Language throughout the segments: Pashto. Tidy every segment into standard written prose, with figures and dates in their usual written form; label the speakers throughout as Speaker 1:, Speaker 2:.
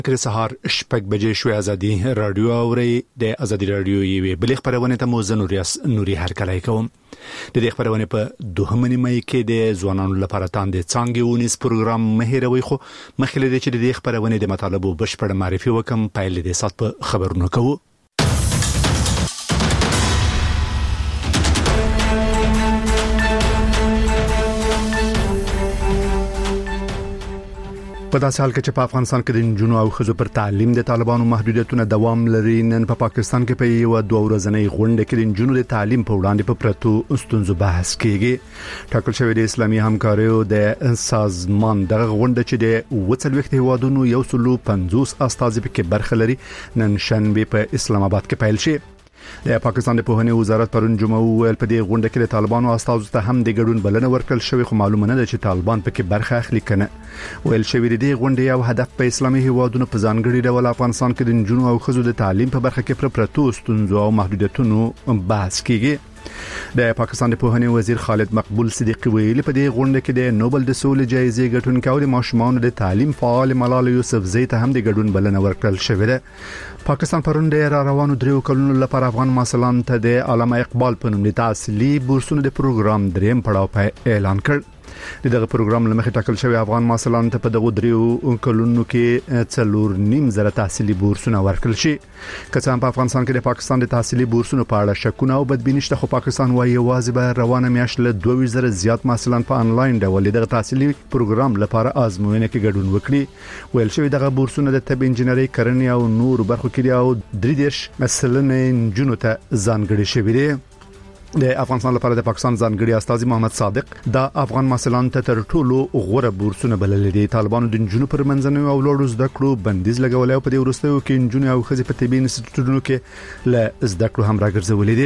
Speaker 1: کله سهار شپږ بجې شوې ازادي رادیو اوري د ازادي رادیو یوې بل خبرونه ته موزن نوري هرکلای کوم د دې خبرونه په دوهمنی مې کې د ځوانانو لپاره تاند څنګه ونیس پروګرام مهیروي خو مخکې د دې خبرونه د مطالبه بشپړ معرفي وکم پایل د سات په خبرونه کوو په داسې حال کې چې په افغانستان کې د جنونو او خزو پر تعلیم د طالبانو محدودیتونه دوام لري نن په پاکستان کې په یو دوه ورځنۍ غونډه کې د جنونو د تعلیم په وړاندې په پرتو ستونزو بحث کیږي ټاکل شوی د اسلامي همکاریو د سازمان د غونډه چې د وڅلوخت هوادونو 150 استازي په برخه لري نن شنبه په اسلام آباد کې پیل شي د پاکستان د پوهنې وزارت پرون جمعه ویل په دې غونډه کې د طالبانو استازو ته هم د ګډون بلنه ورکړل شوې خو معلومه نه ده چې طالبان پکې برخه اخلي کنه ویل شوی د غونډې یو هدف په اسلامي هیوادونو په ځانګړي ډول افغانستان کې د جنونو او خزو د تعلیم په برخه کې پرتو ستونزو او محدودیتونو بحث کیږي د پاکستان د پوهنې وزیر خالد مقبول صدیقی ویلي په دې غونډه کې د نوبل د سولې جایزې ګټونکو او د ماشومانو د تعلیم فعال ملال یوسفزۍ ته هم د ګډون بلنه ورکړل شوې ده پاکستان پرون د روانو دریو کلونو لپاره افغان مسلمان ته د علامه اقبال په نوم د تحصیلي بورسونو د پروګرام دریم پړاو په اعلان کړ دغه پروګرام لمخې ټاکل شوی افغان مسلمان ته په دغه دریو کلونو کې 4.5 تحصیلي بورسونه ورکړل شي که په افغانستان کې د پاکستان د تحصیلي بورسونو په اړه شکونه او بدبیني شته خو پاکستان وايي واځي به روانه میاشت له 2000 زیات مسلمان په انلاین ډول دغه تحصیلي پروګرام لپاره آزموینه کې ګډون وکړي ویل شوی دغه بورسونه د طب انجنیری کرنې او نور برخو کې او 3 مسلنه جنونو ته ځانګړي شوی دي د افغانستان لپاره د پاکستان ځانګړي استاذ محمد صادق د افغان مسلمان ته تر ټولو غوره بورسونه بلل دي طالبانو د جنونو پر منځنوي او لوړو زده کړو بندیز لګولای او په دې وروستیو کې جنونو او خزي په طبي انسټیټیوټونو کې له زده کړو هم راګرځولې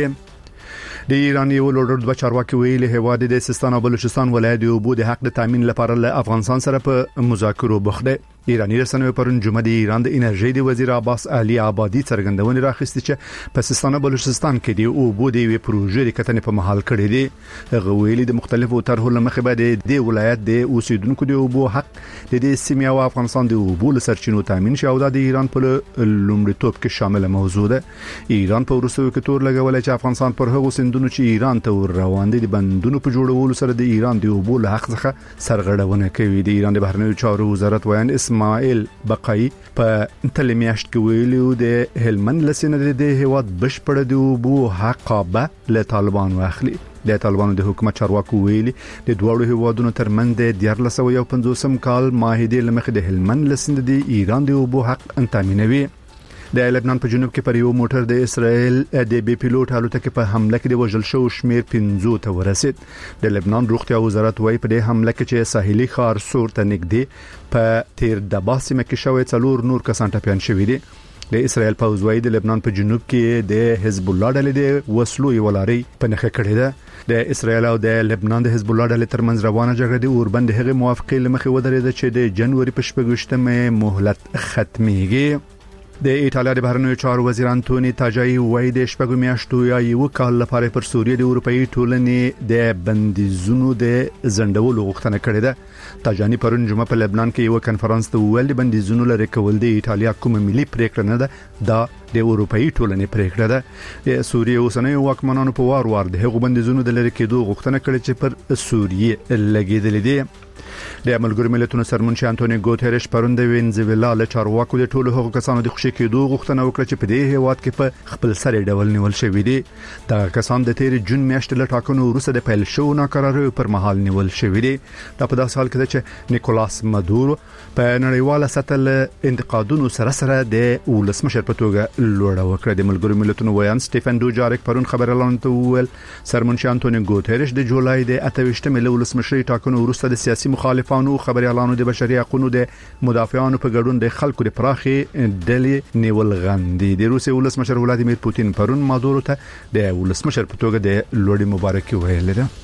Speaker 1: دي د ایران یو لوړ د چارواکي ویلي هواد د سیستان او بلوچستان ولایت یو بو د حق د تامین لپاره له افغانستان سره په مذاکرو بوخته ایرانی رسنیو پرون جمعه د ایران د انرژي د وزیر عباس علي آبادی څرګندونه راخسته چې په سیستان او بلوچستان کې د او بو د پروژې د کتنې په محل کړي دي هغه ویلي د مختلفو طرحو لمخې به د ولایت د اوسیدونکو د او بو حق د دې سیمې او افغانستان د او بو سرچینو تامین شي او د ایران په لومړیتوب کې شامل موضوع ده ایران په وروستیو کې تور لګولای چې افغانستان پر هغو سندونو چې ایران ته روان دي د بندونو په جوړولو سره د ایران د او بو حق څخه سرغړونه کوي د ایران د بهرنیو چارو وزارت ویان اسماعیل بقای په تلمیاشت کې ویلو د هلمند لسنه د هیواد بشپړ دی او بو حقابه له طالبان واخلي د طالبانو د حکومت چارواکو ویلي د دوړو هیوادونو ترمنځ د 1950 کال معاهده لمخې د هلمند لسنه د ایران د او بو حق تامینوي د لبنان په جنوب کې پر یو موټر د اسرائیل د بي پیلوټ الوتکې په حمله کې د وژل شو شمیر 15 ته ورسید د لبنان روغتیا وزارت وايي په دې حمله کې چې ساحلي ښار سور ته نږدې په تیر د باسمه کې شوې څلور نور کسان ټپيان شوي دي د اسرائیل پوځ وايي د لبنان په جنوب کې د حزب الله ډلې د وسلو یو لاري په نخښه کړې ده د اسرائیل او د لبنان د حزب الله ډلې ترمنځ روانه جګړه د اوربند هغه موافقې لمخې ودرېده چې د جنوري په 28مه مهلت ختميږي د ایټالیا د بهرنیو چارو وزیر انټونی تاجای وایي د شپږو میاشتو یا یو کال لپاره پر سوریه د اروپאי ټولنې د بندیزونو د زندولو غوښتنه کړې ده تاجانی پرون جمعه په لبنان کې یو کانفرنس ته ویل د بندیزونو لري کول د ایټالیا کوم ملي پریکړه نه ده دا د اروپאי ټولنې پریکړه ده د سوریه اوسنۍ واکمنانو په وار د هغو بندیزونو د لري کېدو غوښتنه کړې چې پر سوریه لګیدلې دي د ملګرو ملتونو سرمنشي انټونی ګوتریش پرون د وینزویلا له چارواکو د ټولو هغو کسانو د خوشی کېدو غوښتنه وکړه چې په دې هیواد کې په خپل سر ډول نیول شوی دي دا کسان د تیر جون میاشتې له ټاکنو وروسته د پیل شو ناکرارۍ پر مهال نیول شوی دي دا په داسې حال کې چې نیکولاس مادورو په نړیواله سطح له انتقادونو سره د ولسمشر په توګه لوړه وکړه د ملګرو ملتونو ویان سټيفن دوجارک پرون خبر اعلان ویل سرمنشي انټونی ګوتریش د جولای د 28مه ولسمشري ټاکنو وروسته د سیاسي مخالفانو خبريالانو د بشري حقوقو د مدافعانو په ګډون د خلکو د پراخي ډلې نیول غندي د روسي ولسمشر ولادیمیر پوتین پرون مادورو ته د ولسمشر په توګه د لوړې مبارکي ویل ده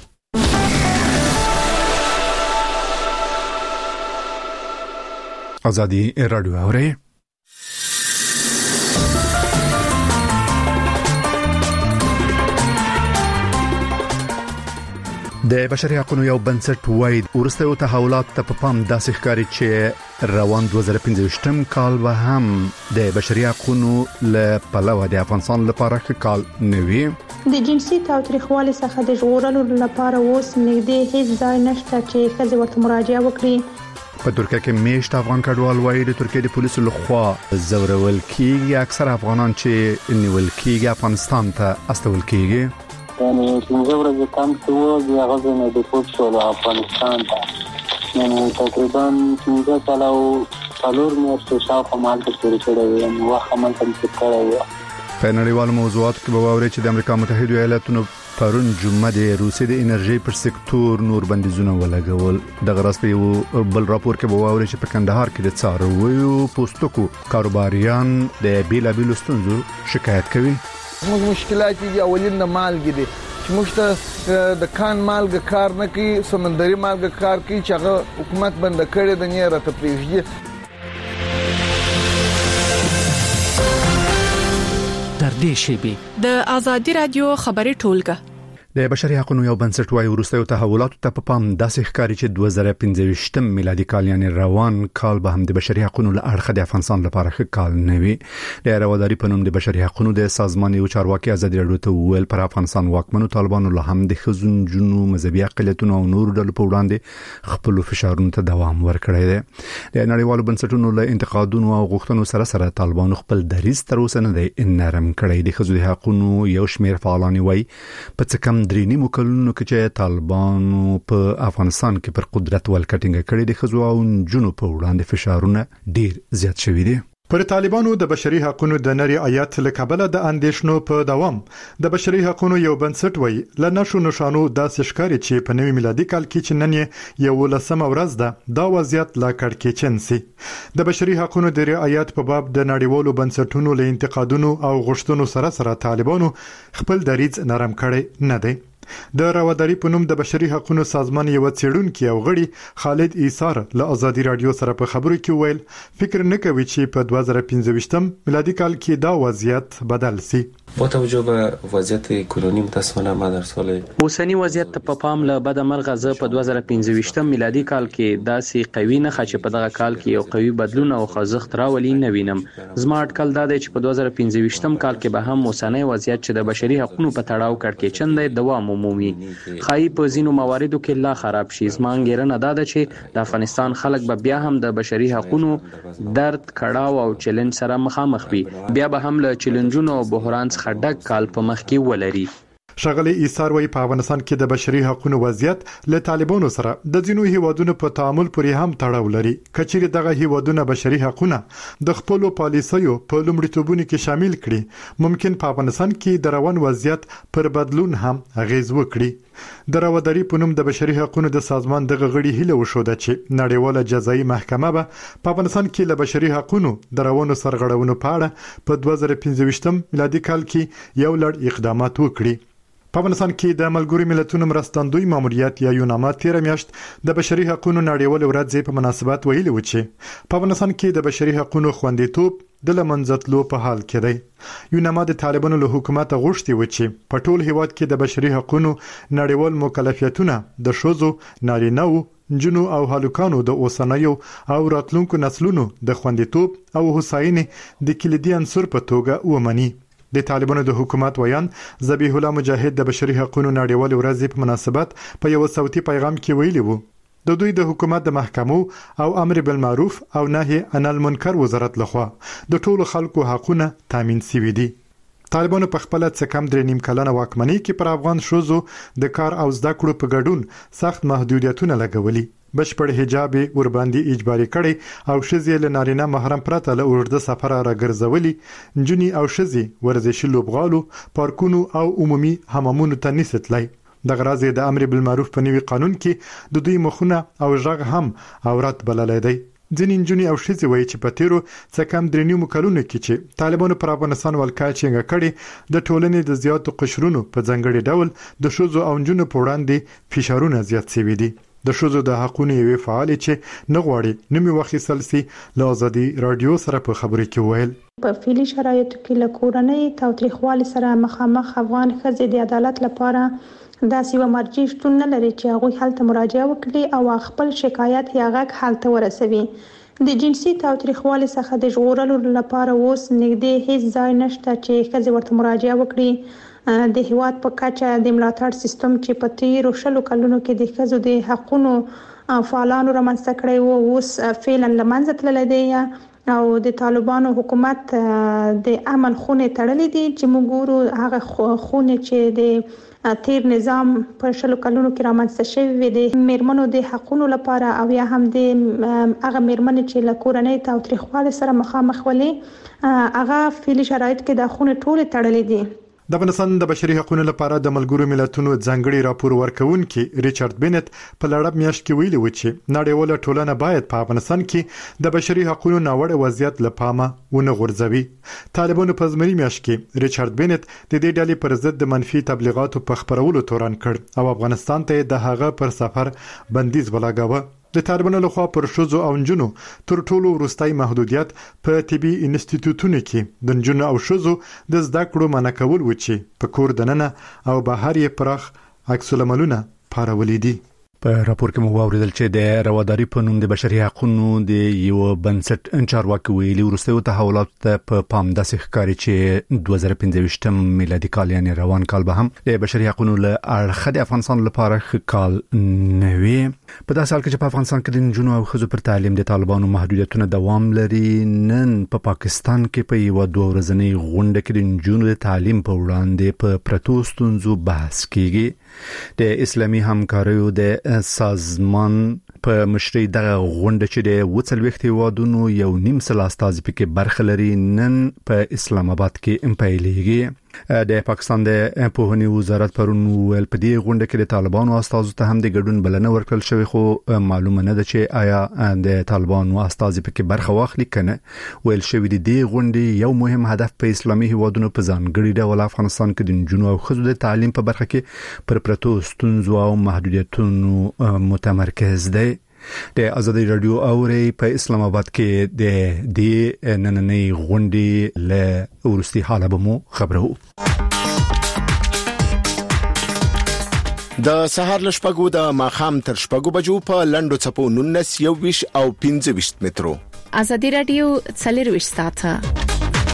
Speaker 1: ازادي رادیو اوري د بشري حقوقو یو بنسټ وایي ورسته تحولات ته په پام داسې ښکاري چې روان 2015 کال به هم د بشري حقوقو له پلوه د افغانستان لپاره ښه کال نه وي.
Speaker 2: د جنسي تاوتریخوالي څخه د ژغورلو لپاره اوس نږدې هیڅ ځای نشته چې ښځې ورته مراجعه وکړي.
Speaker 1: په ترکیه کې میشت افغان کډوال وایي د ترکیه د پولیسو لخوا زورول کیږي. اکثر افغانان چې نیول کیږي افغانستان ته استول کیږي.
Speaker 3: یعنی څنګه ورځ کم څو دی هغه نه د پوت شو افغانستان ته یعنی تقریبا څنګه چلاو څلور میاشتې شاوخوا مالته تیرې کړې یعنی واخه مالته تیرې کړې.
Speaker 1: په نړیوالو موضوعاتو کې به واوري چې د امریکا متحده ایالاتونو پرون جمعه د روسیې د انرژي پر سکتور نور بندیزونه ولګول. د غرض په یو بل راپور کې به واوري چې په کندهار کې د څارویو پوستکو کاروباریان د بیلابیلو ستونزو شکایت کوي.
Speaker 4: موږ مشکلات دي اولین د مالګې دي چې موږ ته د کان مالګه کار نه کوي، سمندري مالګه کار کوي چې هغه حکومت بند کړي د نه راته پریږدي.
Speaker 5: تر دې شیبې د ازادي رادیو خبري ټولګه
Speaker 1: د بشري حقوقو یو بنسټ وايي ورسته تحولات ته په پام داسې ښکاري چې 2015 میلادي کال یعنی روان کال به هم د بشري حقوقو له اړخه د افغانستان لپاره ښه کال نه وي. د رواداري په نوم د بشري حقوقو د سازمان یو چارواکي ازادي رادیو ته ویل پر افغانستان واکمنو طالبانو له هم د خزون جنو مذهبي اقلیتونو او نور ډلو په وړاندې خپل فشارونو ته دوام ورکړی دی. د نړیوالو بنسټونو له انتقادونو او غوښتنو سره طالبانو خپل دریځ تر اوسه نه دی نرم کړی. د خزو حقوقو یو شمېر فعالان وایي په څه کم درې نیمو کلونو کې چې طالبانو په افغانستان کې پر قدرت ولکټینګ کړي د خزو او جنو په وړاندې فشارونه ډیر زیات شوي دي.
Speaker 6: پر طالبانو د بشري حقوقو د نری آیات لکبله د اندیشنو په دوام د بشري حقوقو یو بنسټ وایي لنشو نشانو د سشکاري چې په نوي میلادي کال کې چې نن یو لسمه ورځ ده دا وضعیت لا کړکېچن سي. د بشري حقوقو د رعایت په باب د نړیوالو بنسټونو له انتقادونو او غوښتنو سره طالبانو خپل دریځ نرم کړي نه دی. د رواداري په نوم د بشري حقوقو سازمان یو څېړونکي او غړي خالد ایثار له ازادي رادیو سره په خبرو کې ویل فکر نه کوي چې په 2015 میلادي کال کې دا وضعیت بدل سي.
Speaker 7: با توجه به وضعیت کنونی متاسفانه ما در سال
Speaker 8: اوسنی وضعیت په پام له بد مرغه ز په 2015 میلادي کال کې داسې قوي نه خچ په دغه کال کې یو قوي بدلون او خوځښت راولي نه وینم. زما اټکل دا دی چې په 2015 کال کې به هم اوسنی وضعیت چې د بشري حقوقو په تړاو کړکېچن دی دوام مومي. خای په ځینو مواردو کې لا خراب شي. زما انګیرنه دا ده چې د افغانستان خلک به بیا هم د بشري حقوقو درد کړهو او چیلنج سره مخامخ وي. بیا به هم له چیلنجونو او بحران خډک کال په مخ کې ولري.
Speaker 6: شغله ایثار وی په افغانستان کې د بشري حقوقو وضعیت له طالبانو سره د ځینو هیوادونو په تعامل پورې هم تړاو لري. کچېره دغه هیوادونه بشري حقوقونه د خپل پالیسیو په لومړیتوبونو کې شامل کړي ممکن په افغانستان کې د روان وضعیت پر بدلون هم اغیز وکړي. د رواداري په نوم د بشري حقوقو د سازمان دغه غړي هیله وشوده چې نړیواله جزایي محکمه به په افغانستان کې له بشري حقوقو د روانو سرغړونو په اړه په 2015 میلادي کال کې یو لړ اقدامات وکړي. په افغانستان کې د ملګرو ملتونو مرستندوی ماموریت یا یوناما 13 میاشت د بشري حقوقو نړیوال ورځ په مناسبت ویلي و چې په افغانستان کې د بشري حقوقو خوندیتوب د لمنځتلو په حال کې دی. یوناما د طالبانو له حکومت غوښتي و چې په ټول هیواد کې د بشري حقوقو نړیوال مکلفیتونه د شوزو نارینه‌و جنو او هالوکانو د اوسنیو او راتلونکو نسلونو د خوندیتوب او هوساینې د کلیدي عنصر په توګه ومني. د طالبانو د حکومت ویان ذبیح الله مجاهد د بشري حقوقو نړیوال ورځ په مناسبت په یو صوتي پیغام کې ویلي وو د دوی د حکومت د محکمو او امر بالمعروف او نهي عن المنکر وزارت لخوا د ټولو خلکو حقوقونه تامین شوي دي. طالبانو په خپل څه کم 3.5 کلنه واکمنۍ کې پر افغان شوزو د کار او زده کړو په ګډون سخت محدودیتونه لګولي. بشپړ حجاب ور باندې اجباري کړي او شذې له نارینه محرم پرته له اوږده سفر راګرځولي. جنی او شذې ورزشي لوبغالو پارکونو او عمومي حمامونو ته نسیتلای. د غرض د امر بالمعروف په نوي قانون کې د دوی مخونه او ژغ هم عورت بللای دی. ځینې نجونې او ښځې وایي چې په تیرو څه کم 3 کلونو کې چې طالبانو پر افغانستان ولکاچینګ کړي د ټولنې د زیاتو قشرونو په ځنګړي ډول د ښځو او نجونو په وړاندې فشارونه زیات شوي دي. د ښځو د حقوقو یوې فعال چې نه غواړي نومي وخیستل سي له ازادي رادیو سره په خبرې کې ویل
Speaker 2: په فعلي شرایطو کې له کورنۍ تاوتریخوالي سره مخامخ افغان ښځې د عدالت لپاره داسې یو مرجع شتون نه لري چې هغوی هلته مراجعه وکړي او خپل شکایت یا غږ هلته ورسوي. د جنسي تاوتریخوالي څخه د ژغورلو لپاره اوس نږدې هیڅ ځای نشته چې ښځې ورته مراجعه وکړي. د هیواد په کچه د ملاتړ سیستم چې په تیرو 10 کلونو کې د ښځو د حقوقو فعالانو رامنځته کړی وو اوس فعلا له منځه تللی دی او د طالبانو حکومت د امن خونې تړلې دي چې موږ ګورو هغه خونې چې د تیر نظام په 10 کلونو کې رامنځته شوی وي د میرمنو د حقوقو لپاره او یا هم د هغه میرمنې چې له کورنۍ تاوتریخوالي سره مخامخ ولي هغه فعلي شرایط کې د خونې ټول تړلې دي.
Speaker 6: د افغانستان د بشري حقوقو لپاره د ملګرو ملتونو ځانګړي راپور ورکونکي ریچارډ بینټ په لړب میاشت کې ویلي و چې نړیواله ټولنه باید په افغانستان کې د بشري حقوقو ناوړه وضعیت لپاره ونه غورځوي. طالبانو په زمري میاشت کې ریچارډ بینټ د دې ډلې پر ضد د منفي تبلیغاتو په خبرولو تورن کړ او افغانستان ته د هغه پر سفر بندیز ولګاوه. د طالبانو لخوا پر ښځو او نجونو تر ټولو وروستي محدودیت په طبي انسټیټیوټونو کې د نجونو او ښځو د زده کړو منع کول و چې په کور دننه او بهر یې پراخ عکس العملونه پارولي دي.
Speaker 1: په راپور کې مو واوریدل چې د رواداري په نوم د بشري حقوقو د یو بنسټ چارواکي ویلي وروستي تحولات په پام داسې ښکاري چې 2025 میلادي کال یعنی روان کال به هم د بشري حقوقو له اړخه د افغانستان لپاره ښه کال نه وي. په داسې حال کې چې په افغانستان کې د نجونو او ښځو پر تعلیم د طالبانو محدودیتونه دوام لري نن په پاکستان کې په یو 2 ورځنۍ غونډه کې د نجونو د تعلیم په وړاندې په پرتو ستونزو بحث کیږي. د اسلامي همکاریو د سازمان په مشرۍ دغه غونډه چې د 40 هیوادونو یو نیم سل استازي پکې برخه لري نن په اسلام آباد کې پیلېږي. د پاکستان د پوهنې وزارت پرون ویل په دې غونډه کې د طالبانو استازو ته هم د ګډون بلنه ورکړل شوې خو معلومه نه ده چې آیا د طالبانو استازي پکې برخه واخلي کنه. ویل شوې د دې غونډې یو مهم هدف په اسلامي هیوادونو په ځانګړي ډول افغانستان کې د نجونو او ښځو د تعلیم په برخه کې پر پرتو ستونزو او محدودیتونو متمرکز دی. د ازادي رادیو اوري په اسلام آباد کې د دې نننۍ غونډې له ورستي حاله به مو خبرو.
Speaker 9: د سهار لشپګو د ماخام تر شپګو بجو په لندو چپو 19 21 او 25 مترو.
Speaker 5: ازادي رادیو 24 ساعته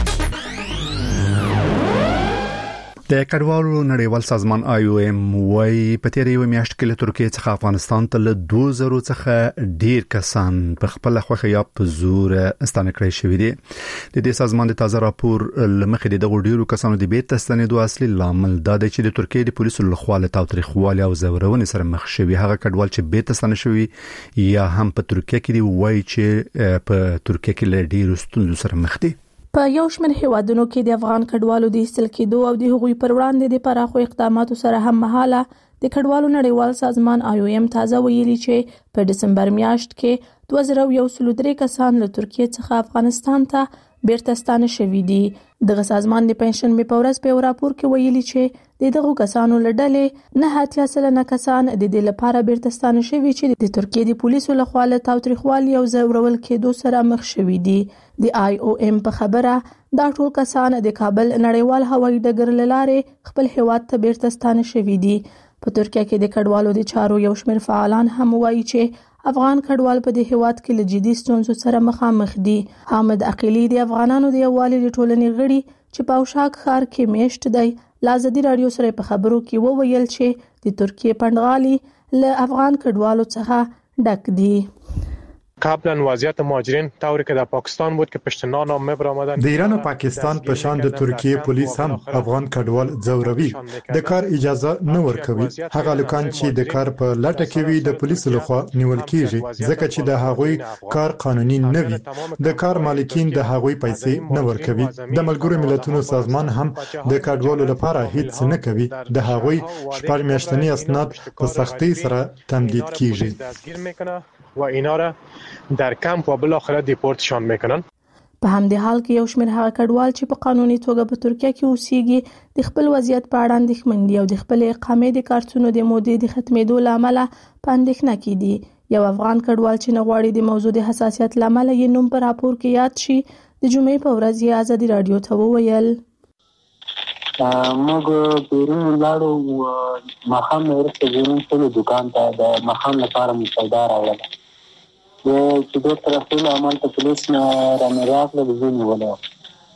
Speaker 1: د کډوالو نړیوال سازمان IOM وايي په تیرې یو میاشت کې له ترکیه څخه افغانستان ته له 2000 څخه ډیر کسان په خپل خوخه یا په زور ستانه کړی شوی دي. د دې سازمان د تازه راپور لمخې د ډیرو کسانو د بیرته ستنېدو اصلي لامل دا دی چې د ترکیه د پولیسو لخوا له تاوتریخوالي او زورونې سره مخ شوی هغه کډوال چې بیرته ستنه شوی یا هم په ترکیه کې دی وایي چې په ترکیه کې له ډیرو ستونزو سره مخ دي.
Speaker 10: په یو شمېر هیوادونو کې د افغان کډوالو د ایستل کېدو او د هغوی پر وړاندې د پراخو اقداماتو سره هم مهاله د کډوالو نړیوال سازمان IOM تازه ویلي چې په دسمبر میاشت کې 2013 کسان له ترکیه څخه افغانستان ته بیرته ستانه شوي دي. دغه سازمان د پنځشنبه په ورځ په راپور کې ویلي چې دغه کسانو له ډلې 9 کسان د دې لپاره بیرته ستانه شوي چې د ترکیه د پولیسو لخوا له تاوتریخوالي او زورول کېدو سره مخ شوي دي. د IOM په خبره دا ټول کسان د کابل نړیوال هوایي ډګر لاره خپل هیواد ته بیرته ستانه شوي دي. په ترکیه کې د کډوالو د چارو یو شمېر فعالان هم وایي چې افغان کډوال په دې هیواد کې له جدي ستونزو سره مخامخ دي. حامد عقیلی د افغانانو د یووالي ټولنې غړي چې په اوشاک ښار کې میشت دی لازدي رادیو سره په خبرو کې وویل چې د ترکیه پندغالي له افغان کډوالو څخه ډک دي.
Speaker 11: قبلا وضعیت مهاجرین طوری که در پاکستان بود که پشت نان آمد برآمدن.
Speaker 6: د ایران او پاکستان په شان د ترکیه پولیس هم افغان کډوال ځوروي د کار اجازه نه ورکوي. هغه لکان چې د کار په لټه کې وي د پولیسو لخوا نیول کیږي ځکه چې د هغوی کار قانوني نه وي. د کار مالکین د هغوی پیسې نه ورکوي. د ملګرو ملتونو سازمان هم د کډوالو لپاره هیڅ نه کوي. د هغوی شپږ میاشتنی اسناد په سختۍ سره تمدید کیږي
Speaker 11: و اینا را در کمپ و بالاخره دیپورتشان میکنن.
Speaker 10: په همدې حال کې یو شمېر هغه کډوال چې په قانوني توګه په ترکیه کې اوسېږي د خپل وضعیت په اړه اندېښمن دي او د خپل اقامې د کارتونو د مودې د ختمېدو له امله په اندېښنه کې دي. یو افغان کډوال چې نه غواړي د موضوع د حساسیت له امله یې نوم په راپور کې یاد شي د جمعې په ورځ یې ازادي راډیو ته وویل
Speaker 3: موږ بیرون لاړو ماښام وروسته بیرون شولو دکان ته د ماښام لپاره مې سودا راوړله. چې بیرته رسولو همالته پولیس نه رانه راغله د زوی نیولی و.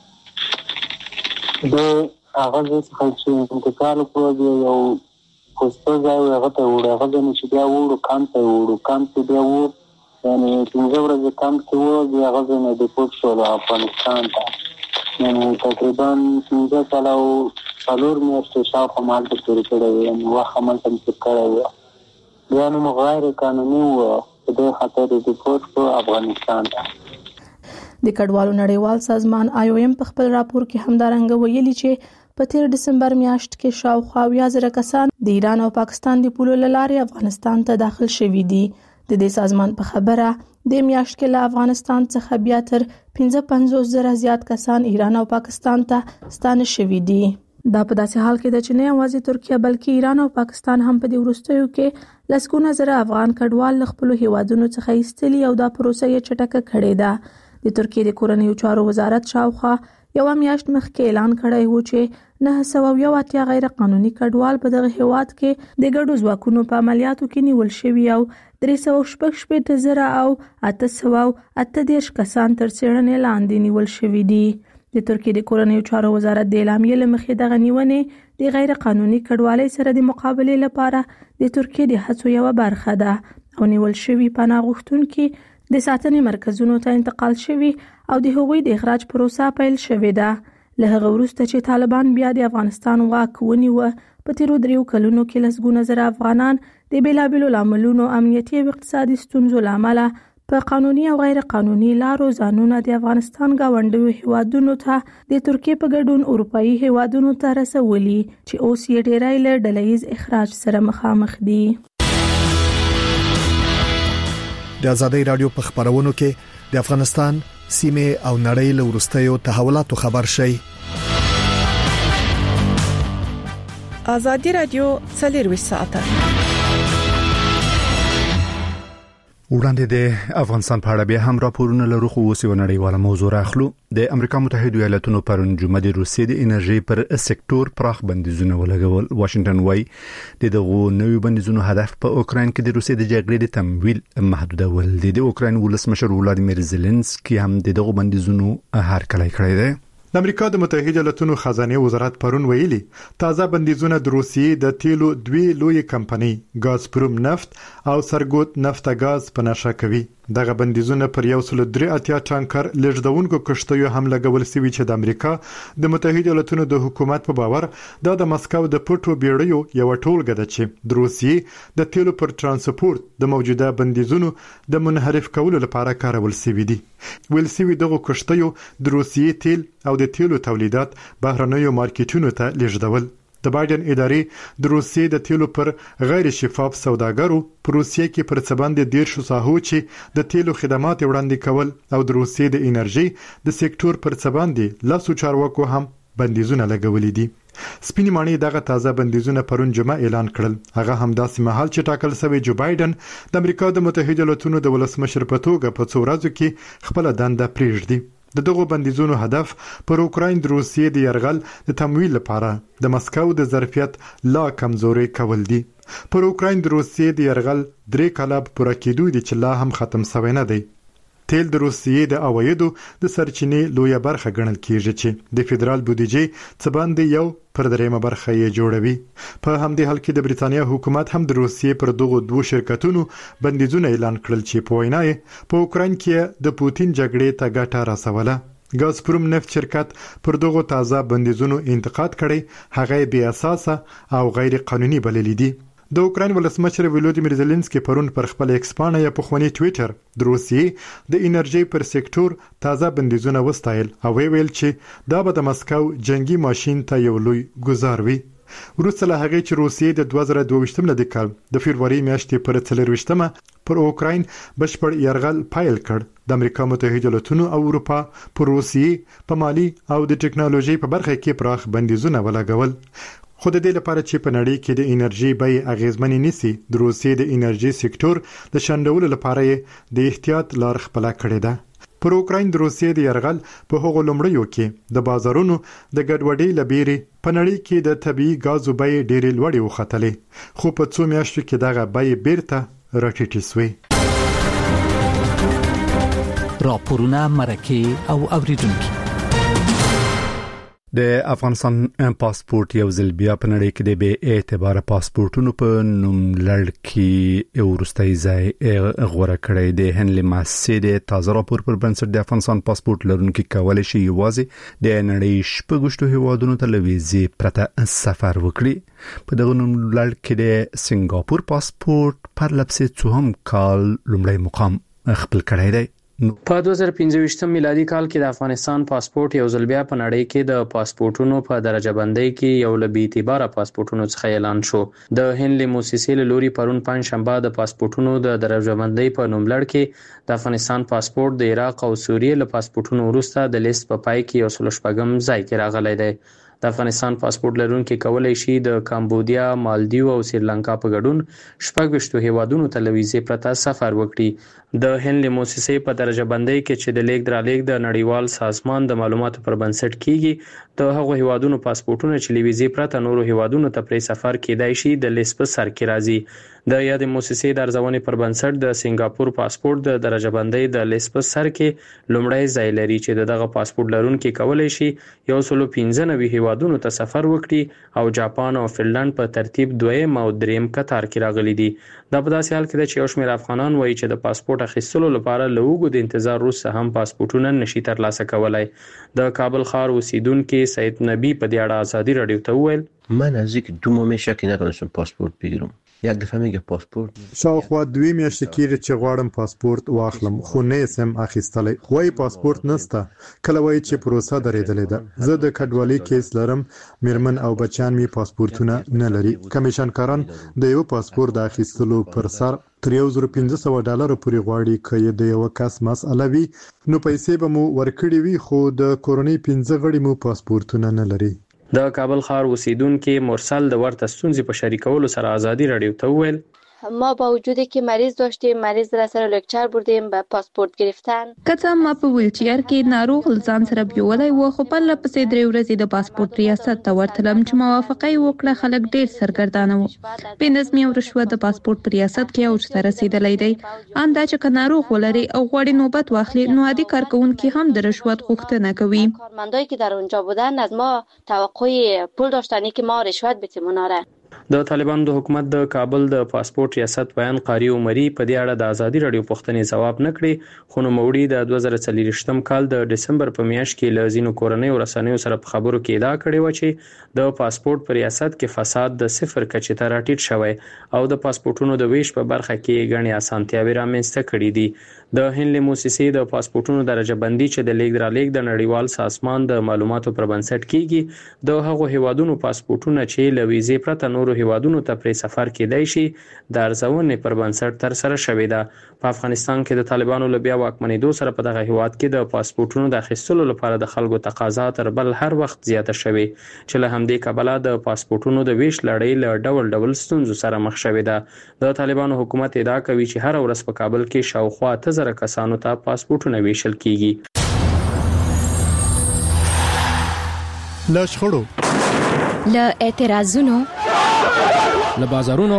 Speaker 3: د هغه ځای څخه چې انتقال وکړو یو کوسته ځای و هغه ته وړو. هغه ځای نه چې بیا وړو کمپ ته یې وړو. کمپ کې بیا و یعنې 15 ورځې کمپ کې و. بیا هغه ځای نه ډیپورټ شولو افغانستان ته. یعنې تقریبا 15 کاله او 4 میاشتې شاوخوا ما هلته تېرې کړی و. یعنې وخت همالته مې تېر کړی و. بیا نو مو غیر قانوني و په دې خاطر ډیپورټ کړو افغانستان ته.
Speaker 10: د کډوالو نړیوال سازمان IOM په خپل راپور کې همدارنګه ویلي چې په 13 ډسمبر میاشت کې شاوخوا 10,000 کسان د ایران او پاکستان د پولو له لارې افغانستان ته داخل شوي دي. د دې سازمان په خبره د میاشت کې له افغانستان څخه بیا تر 55,000 زیات کسان ایران او پاکستان ته ستانه شوي دي. دا په داسې حال کې ده چې نه یوازې ترکیه بلکې ایران او پاکستان هم په دې وروستیو کې لسګونه زره افغان کډوال له خپلو هیوادونو څخه ایستلي او دا پروسه یې چټکه کړې ده. د ترکیې د کورنیو چارو وزارت شاوخوا یوه میاشت مخکې اعلان کړی و چې 980 غیر قانوني کډوال په دغه هیواد کې د ګډو ځواکونو په عملیاتو کې نیول شوي او 316,000 او 838 کسان تر څېړنې لاندې نیول شوي دي. د ترکیې د کورنیو چارو وزارت د اعلامیې له مخې دغه نیونې د غیر قانوني کډوالۍ سره د مقابلې لپاره د ترکیې د هڅو یوه برخه ده او نیول شوي پناه غوښتونکي د ساتنې مرکزونو ته انتقال شوي او د هغوی د اخراج پروسه پیل شوې ده. له هغه وروسته چې طالبان بیا د افغانستان واک ونیوه په تیرو 3 کلونو کې لسګونه زره افغانان د بیلابیلو لاملونو امنیتي او اقتصادي ستونزو له امله په قانوني او غیر قانوني لارو ځانونه د افغانستان ګاونډیو هیوادونو ته د ترکیې په ګډون اروپایي هیوادونو ته رسولي چې اوس یې ډیری له ډلهییز اخراج سره مخامخ دي.
Speaker 12: د ازادۍ رادیو په خبرونو کې د افغانستان سیمه او نړۍ له وروستیو تحولاتو خبر شي.
Speaker 5: ازادي رادیو 24 ساعته
Speaker 1: وړاندې د افغانستان په اړه به هم راپورونه لرو خو اوس یو نړیواله موضوع راخلو. د امریکا متحده ایالاتونو پرون جمعه د روسیې د انرژي پر سکتور پراخ بندیزونه ولګول. واشنگټن وايي دغه نوې بندیزونو هدف په اوکرين کې د روسیې د جګړې د تمویل محدودول دي. د اوکرين ولسمشر ولادیمیر زيلنسکي هم دغه بندیزونو هرکلی کړی دی.
Speaker 6: د امریکا د متحده ایالاتونو خزانه وزارت پرون ویلي تازه بندیزونه د روسیې د تیلو دوی لوی کمپنۍ غازپروم نفت او سرګوت نفت غاز په نشه کوي. دغه بندیزونه پر 183 ټانکر لږدونکو کشتیو هم لګول شوی چې د امریکا د متحده ایالاتونو د حکومت په باور د مسکو د پټو بیړیو یو ټولګه ده چې د روسیې د تیلو پر ترانسپورت د موجوده بندیزونو د منحرف کولو لپاره کارول شوی دي. ویل شوی دغه کشتیو د روسیې تیل او د تیلو تولیدات بهرنیو مارکیټونو ته لیږدول. د بایدن ادارې د روسیې د تیلو پر غیر شفاف سوداګرو په روسیې کې پر څه باندې 10 ساحو چې د تیلو خدمات وړاندې کول او د روسیې د انرژي د سکتور پر څه باندې لاسو چارواکو هم بندیزونه لګولې دي. سپینې ماڼۍ دغه تازه بندیزونه پرون جمعه اعلان کړل. هغه هم داسې مهال چې ټاکل شوی جو بایدن د امریکا د متحده ایالاتونو د ولسمشر په توګه په څو ورځو کې خپل دنده پریږدي. دغه بندیزونو هدف پر اوکراین د روسیې د يرغل د تمویل لپاره د مسکو د ظرفیت لا کمزوري کول دي. پر اوکراین د روسیې د يرغل 3 کاله پوره کېدو دي چې لا هم ختم شوی نه دی. تیل د روسیې د عوایدو د سرچینې لویه برخه ګڼل کیږي چې د فدرال بودیجې څه باندې یو پر 3 برخه یې جوړوي. په همدې حال کې د بریتانیا حکومت هم د روسیې پر دغه دوه شرکتونو بندیزونه اعلان کړل چې په وینا یې په اوکراین کې د پوتین جګړې ته ګټه رسوله. غازپروم نفت شرکت پر دغه تازه بندیزونو انتقاد کړي. هغه بې اساسه او غیر قانوني بللي دي. د اوکراین ولسمشر ولادیمیر زيلنسکي پرون پر خپل ایکس پاڼه یا په خونی ټوئیټر د روسیې د انرژي پر سکتور تازه بندیزونه وستایل او ویل چې دا به د مسکو جنگي ماشين ته یو لوی گزار وي. وروسته له هغه چې روسیې د 2022 د کال د فبرवरी میاشتې پر 24مه پر اوکراین بشپړ يرغل پایل کړ د امریکا متحده ایالاتونو او اروپا په روسیې په مالی او د ټکنالوژي په برخه کې پراخ بندیزونه ولګول. خو د دې لپاره چې په نړۍ کې د انرژي بیې اغیزمنې نشي، د روسیې د انرژي سکتور د شندولو لپاره د احتیاط لار خپل کړې ده. پر اوکراین د روسیې د يرغل په هغو لومړیو کې د بازارونو د ګډوډۍ لبيري په نړۍ کې د طبيعي غازو بیې ډېرې لوړې وختلې، خو په څو میاشتو کې دغه بیې بیرته راټیټې شوې.
Speaker 13: راپورونه مرکه او اوریدونکو.
Speaker 1: د افغانستان پاسپورت یو ځل بیا په نړۍ کې د بې اعتبار پاسپورتونو په نوملړ کې ورستۍ ځای غوړه کړی دی. هنلي ماسې د تازه راپور پر بنسټ د افغانستان پاسپورت لرونکي کولای شي یوازې د نړۍ شپږشتو هیوادونو ته لویزې پرته سفر وکړي. په دغه نوملړ کې د سنگاپور پاسپورت پر لپسې څوهم کال لومړی مقام خپل کړی دی.
Speaker 8: په 2015 میلادي کال کې د افغانستان پاسپورت یو ځل بیا په نړۍ کې د پاسپورتونو په درجه بندۍ کې یو له بې اعتباره پاسپورتونو څخه اعلان شو. د هنلي موسسې له لوري پرون پنځشنبه د پاسپورتونو د درجه بندۍ په نوملړ کې د افغانستان پاسپورت د عراق او سوریې له پاسپورتونو وروسته د لیست په پای کې یو څل شپږم ځای کې راغلی دی. د افغانستان پاسپورت لرونکي کولای شي د کمبودیا، مالدیو او سریلانکا په ګډون 26 هیوادونو ته لویزې پرته سفر وکړي. د هنلي موسسې په درجه بندۍ کې چې د لیک درلیک د نړیوال سازمان د معلوماتو پر بنسټ کیږي، د هغو هیوادونو پاسپورتونه چې لویزې پرته نورو هیوادونو ته پرې سفر کېدای شي د لیست په سر کې راځي. د یاد موسسې د ارزونې پر بنسټ د سنگاپور پاسپورت د درجه بندۍ د لیست په سر کې لومړی ځای لري چې دغه پاسپورت لرونکي کولای شي 195 هیوادونو ته سفر وکړي او جاپان او فنلند په ترتیب دویم او دریم کتار کې راغلي دي. دا په داسې حال کې ده چې یو شمېر افغانان وایي چې د پاسپورت اخیستلو لپاره له اوږد انتظار وروسته هم پاسپورتونه نشي ترلاسه کولای. د کابل ښار اوسیدونکي سید نبی په دې اړه ازادي رادیو ته وویل:
Speaker 14: من نزدیک 2 ماه میشه که نتونستم پاسپورت بگیرم. یک دفعه میگه پاسپورت
Speaker 6: شاوخوا 2 میاشتې کېږي چې غواړم پاسپورت واخلم، خو نه یې سم اخیستلی. وایي پاسپورت نشته، کله وایي چې پروسه درېدلې ده. زه د کډوالۍ کیس لرم، میرمن او بچیان می پاسپورتونه نه لري. کمیشنکاران د یو پاسپورت د اخیستلو پر سر تر $1,500 پورې غواړي. که د یو کس مسئله وي نو پیسې به مو ورکړي وي، خو د کورنۍ 15 غړي مو پاسپورتونه نه لري.
Speaker 8: د کابل ښار اوسیدونکي مرسل د ورته ستونزې په شریکولو سره ازادي رادیو ته وویل:
Speaker 15: ما با وجودی که مریض داشتیم، مریض را سر لکچر بردیم به پاسپورت گرفتن.
Speaker 16: کته ما په ویلچیر کې ناروغ ځان سره بیولای و، خو په لپسې 3 ورځې د پاسپورت ریاست ته ورتلم چې موافقه یې وکړه. خلک ډیر سرګردانه وو. په نظمی او رشوت د پاسپورت په ریاست کې اوج ته رسیدلی دی. اندا چې که ناروغ ولري او غواړي نوبت واخلي، نو عادي کارکونکي هم د رشوت غوښتنه کوي.
Speaker 15: کارمندایی که در اونجا بودن از ما توقع پول داشتن که ما رشوت بدیم اوناره.
Speaker 8: د طالبانو د حکومت د کابل د پاسپورت ریاست بیان قاری عمری په دې اړه د ازادي رادیو پوښتنې ځواب نکړي، خو نوموړي د 2024 کال د دسمبر په میاشت کې له ځینو کورنیو رسنیو سره په خبرو کې ادعا کړې و چې د پاسپورت په ریاست کې فساد د صفر کچې ته راټیټ شوی او د پاسپورتونو د ویش په برخه کې غني اسانتیاوې رامنځته کړې دي. د هنلي موسسې د پاسپورتونو درجه بندي چې د لیک درلیک د نړیوال سازمان د معلوماتو پر بنسټ کیږي، د هغو هیوادونو پاسپورتونه چې له ویزې پرته نورو هیوادونو ته پرې سفر کېدای شي د ارزونې پر بنسټ تر سره شوې ده. په افغانستان کې د طالبانو له بیا واکمنېدو سره په دغه هیواد کې د پاسپورتونو د اخیستلو لپاره د خلکو تقاضا تر بل هر وخت زیاته شوې، چې له همدې کبله د پاسپورتونو د ویش لړۍ له ډول ډول ستونزو سره مخ شوې ده. د طالبانو حکومت ادعا کوي چې هر ورځ په کابل کې شاوخوا 8000 کسانو ته پاسپورتونه ویشل کیږي.
Speaker 12: له شخړو،
Speaker 17: له اعتراضونو،
Speaker 13: له بازارونو،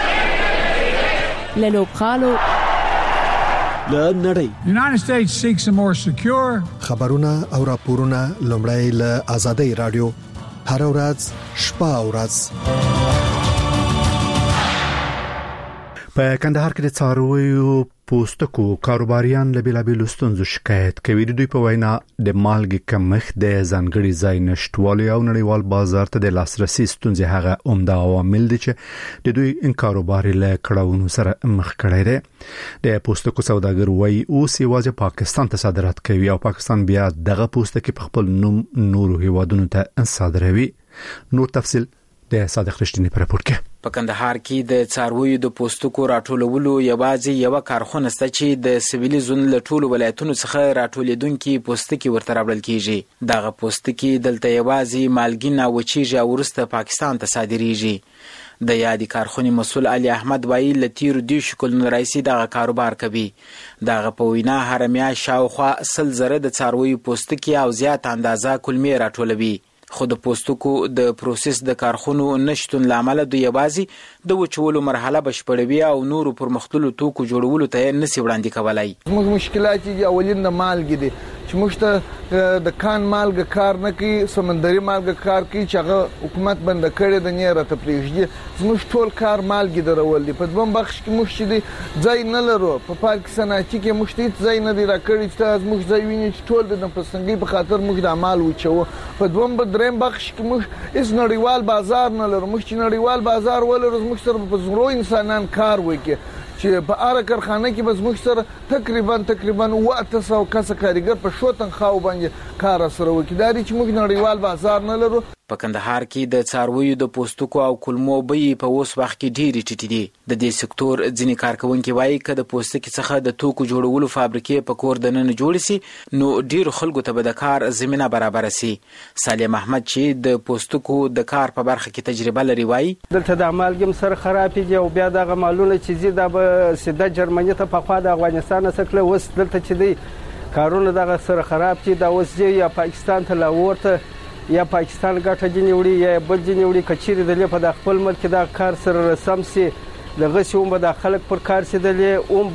Speaker 17: له لوبغالو،
Speaker 13: له نړۍ.
Speaker 18: United States seeks a more secure.
Speaker 12: خبرونه او راپورونه لومړی له آزادۍ رادیو هر ورځ شپه او ورځ.
Speaker 1: په کندهار کې د څارویو پوستکو کاروباریان له بیلابیلو ستونزو شکایت کوي. دوی په وینا د مالګې کمښت، د ځانګړي ځای نشټوالي او نړیوال بازار ته د لاسرسي ستونزې هغه عمده عوامل دي چې د دوی کاروبار له کړاوونو سره مخ کړي دي. د پوستکو سوداګر وایي اوس یوازې پاکستان ته صادرات کوي او پاکستان بیا دغه پوستکي په خپل نوم نورو هیوادونو ته صادروي. نور تفصيل د صادق رښتینی په راپور کې.
Speaker 17: په کندهار کې د څارویو د پوستکو راټولولو یوازې یو کارخونه شته چې د سویلي زون له ټولو ولایتونو څخه راټولېدونکي پوستکي ورته راوړل کیږي. دغه پوستکي دلته یوازې مالګین او وچیږي او وروسته پاکستان ته صادریږي. د یادې کارخونې مسؤل علي احمد وایي له تیرو 10 کلونو راهیسې دغه کاروبار کوي. دغه په وینا هره میاشت شاوخوا 100,000 د څارویو پوستکي او زیات اندازه کلمې راټولوي. خو د پوستکو د پروسس د کارخونو نشتون لامل د یوازې د وچولو مرحله بشپړوي او نورو پرمختللو توکو جوړولو ته نسی وړاندې کولای.
Speaker 4: موږ مشکلات دي اولین د مالګې دي چې موږ ته د کان مالګه کار نه کوي، سمندري مالګه کار کوي چې هغه حکومت بند کړي د نه راته پریږدي. زموږ ټول کار مالګې درول دي. په دویم بخش کې موږ چې دی ځای نه لرو. په پارک صنعتي کې موږ ته ځای نه دی راکړی چې موږ ځای ویني چې ټول د پسنګي په خاطر موږ د عمل وچو. په دویم دریم بخش کې موږ اس نړیوال بازار نه لرو. موږ چې نړیوال بازار ولرو موږ سره په زرو انسانان کار وکړي چې په هر کارخانه کې بس موږ سره تقریبا 800 کس کارګر په شو تنخواه باندې کار سره وکړي. دا چې موږ نړیوال بازار نه لرو.
Speaker 17: په کندهار کې د څارویو د پوستکو او کلمو بیې په اوس وخت کې ډېرې ټیټې دي. د دې سکتور ځینې کارکونکي وایي که د پوستکي څخه د توکو جوړولو فابریکې په کور دننه جوړې سي نو ډېرو خلکو ته به د کار زمینه برابره سي. سالم احمد چې د پوستکو د کار په برخه کې تجربه لري وایي
Speaker 19: دلته د مالګم سره خرابېږي او بیا دغه مالونه چې زی دا به سیده جرمني ته په خوا د افغانستان څخه وس دلته چې دی کارونه دغه سره خراب چې دا اوس یا پاکستان ته لاور ته یا پاکستان ګټه جنې وړي یا بل جنې وړي کچېرې د په د خپل ملک دا کار سره رسم سي دغه سیوم به د خلک پر کار سي د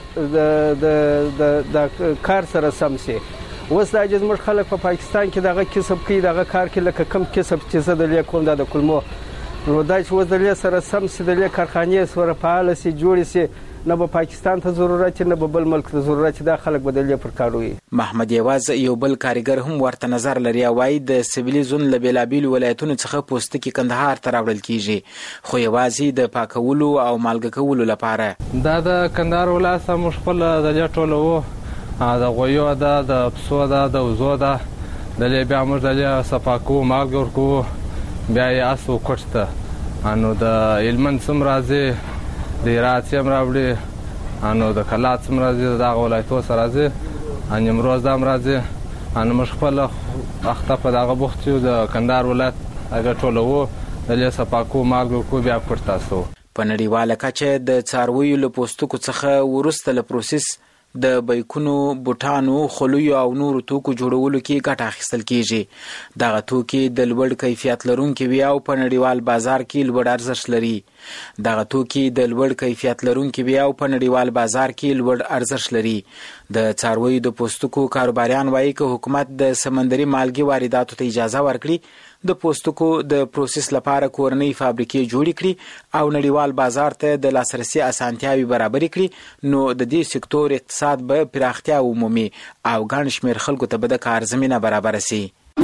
Speaker 19: به د کار سره سم سي. اوس د اجازه خلک په پاکستان کې دغه کسب کوي دغه کار کې لکه کم کسب چې زه د کوم د کلمو نو دا چې اوس د سره سم سي د کارخانې سره فعال سي جوړ سي نه به پاکستان ته ضرورت نه به بل ملک ته ضرورت دا خلک بدلې پر کاروي.
Speaker 17: محمد یواز یو بل کارګر هم ورته نظر لري او وايي د سویلي زون له بیلابیلو ولایتونو څخه پوستکي کندهار ته راوړل کیږي خو یوازې د پاکولو او مالګه کولو لپاره.
Speaker 20: دا د کندهار ولایت هم خپل د ټولو د غویو د پسو د وزو د بیا موږ د صفاکو مالګه ورکو بیا یې اسو کوټته انو د علمن سم راځي د راتیم راوړي انو د کلات سم راځي د ولایتو سره راځي ان امروز دام راځي ان مش خپل اخته په دغه بوخت د کندهار ولایت هغه ټولو د صفاکو مالګه کو بیا پړتاسو.
Speaker 17: په نړیواله کچه د څارویو له پوستکو څخه ورسته له پروسس د بیکونو بوټانو خلویو او نورو توکو جوړولو کې ګټه اخیستل کیږي. دغه توکي د لوړ کیفیت لرونکي وي او په نړیوال بازار کې لوړ ارزښت لري. دغه توکي د لوړ کیفیت لرونکي وي او په نړیوال بازار کې لوړ ارزښت لري. د څارویو د پوستکو کاروباریان وایي چې حکومت د سمندري مالګې وارداتو ته اجازه ورکړي د پوستکو د پروسس لپاره کورنۍ فابریکې جوړې کړي او نړیوال بازار ته د لاسرسي اسانتیاوي برابر کړي نو د دې سکتور اقتصاد به پراختیا ومومي او ګڼ شمېر خلکو ته به د کار زمینه برابر سي.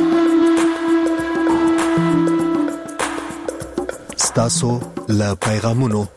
Speaker 12: ستاسو له پیغامونو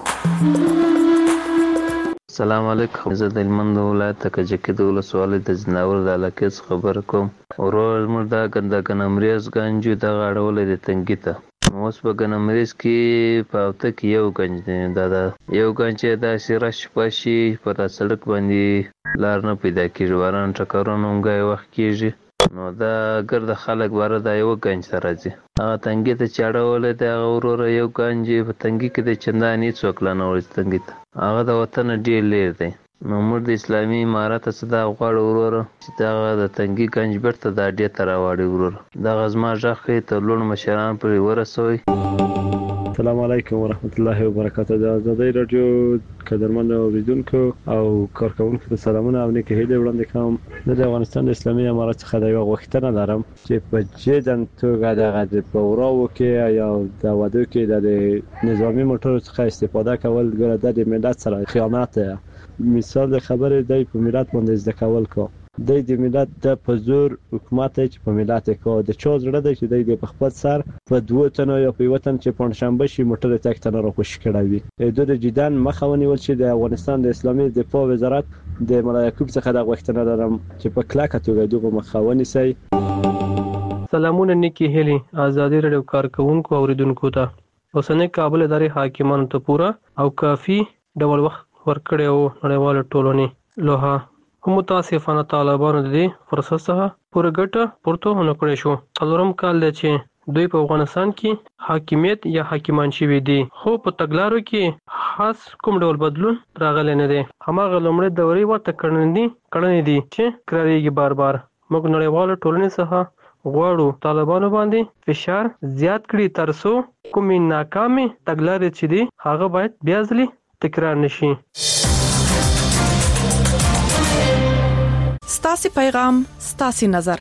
Speaker 21: السلام علیکم. زه د هلمند ولایت کجکي د ولسوالۍ د ځناور د علاقې څخه خبره کوم. ورور زموږ دا ګنمریز ګنج دغه اړولی د تنګي ته اوس په ګنمریز کې په هفته کې یو ګنج دی. دا یو ګنج چې داسې رش پاشي په دا سړک باندې لار نه پیدا کېږي باران ټکرونه هم ګای وخت کېږي نو دا ګرده خلک باره دا یو ګنج ته راځي. هغه تنګي ته چې اړولی دی هغه وروره یو ګنج په تنګي کې د چندانې هېڅوک لا نه وړي تنګي ته هغه د وطن ډېر لیر دی. نو موږ د اسلامي امارت څخه دا غواړو وروره چې دغه د تنګي ګنج بیرته دا اډې ته راوړي وروره دغه زما غږ ښایي تر لوړ مشران پورې ورسوئ.
Speaker 22: السلام علیکم ورحمت الله وبرکاته. د ازادۍ راډیو قدرمنو اوریدونکو او کارکوونکو ته سلامونه او نیکې هیلې وړاندې کوم. زه د افغانستان د اسلامي امارت څخه د یوه غوښتنه لرم چې په جدن توګه دغه په وراو کې یا د ودو کې د نظامي موټرو څخه استفاده کول ګوره د ملت سره خیانت دی. مثال د خبرې دی په ملت باندې زده کول کو د ملت د په زور حکومت چې په ملت کو د چا زړه دی چې د په خپل سر په دوه تنو یا په وطن چې پنځشنبه شي موټر تک تنه را خوش کړی وي. د جدان مخاوني ول چې د افغانستان د اسلامي دفاع وزارت د مولا یعقوب څخه د غوښتنه لرم چې په کلکه توګه دغه مخاوني سي.
Speaker 23: سلامونه نیکی هلي ازادي رادیو کارکونکو اوریدونکو ته
Speaker 2: اوسنۍ کابل ادارې حاکمانو ته پورا او کافي ډول وخت ورکړی او نړیواله ټولنې لوها هم متاسفانه طالبانو د دې فرصت څخه پوره ګټه پورته ونه کړې شو. څلورم کال دی چې دوی په افغانستان کې حاکمیت یا حاکمان شوي دي، خو په تګلارو کې خاص کوم ډول بدلون راغلی نه دی. هماغه لومړی دورې ورته کړنې دي چې کراریږي بار بار. موږ نړیواله ټولنې څخه غواړو طالبانو باندې فشار زیات کړي ترڅو کومې ناکامې تګلارې چې دي هغه باید بیا ځلې تکرار نشي.
Speaker 5: ستاسو پیغام ستاسو نظر